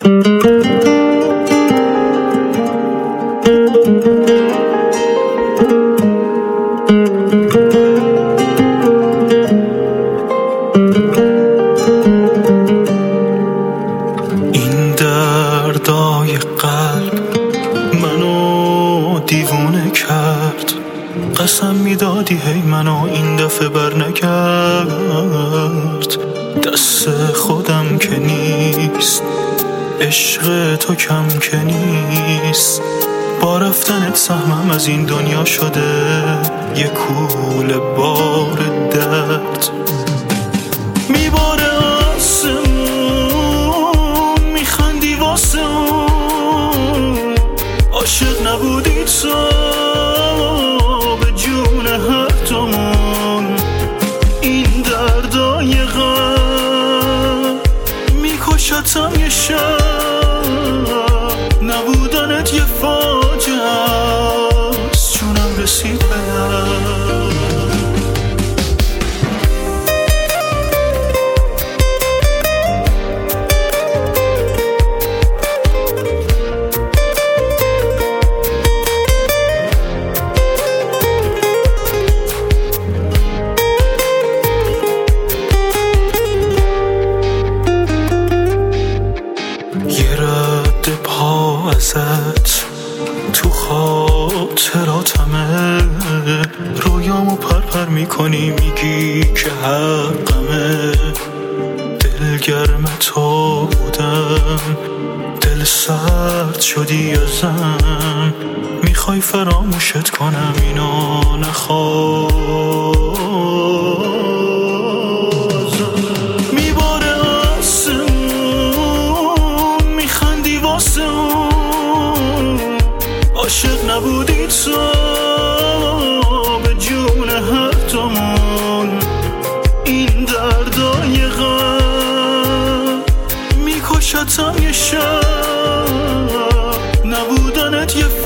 این دردای قلب منو دیوونه کرد، قسم میدادی هی منو این دفعه بر نگرد. دست خودم که نیست، عشق تو کم که نیست، با رفتنت سهمم از این دنیا شده یه کوله بار درد. میباره آسمون، میخندی واسه اون، عاشق نبودی تو به جون هر دومون. این دردای غم میکشتم یه شب، نبودنت یه فاجعه است، چونم رسید به یه رد پا ازت تو خاطراتمه، رویامو پرپر میکنی میگی که حقمه. دلگرم تو بودم، دل سرد شدی ازم، میخوای فراموشت کنم اینو نخواه. عاشق نبودی تو به جون هر دومون. این دردای غم میکشتم یه شب، نبودنت یه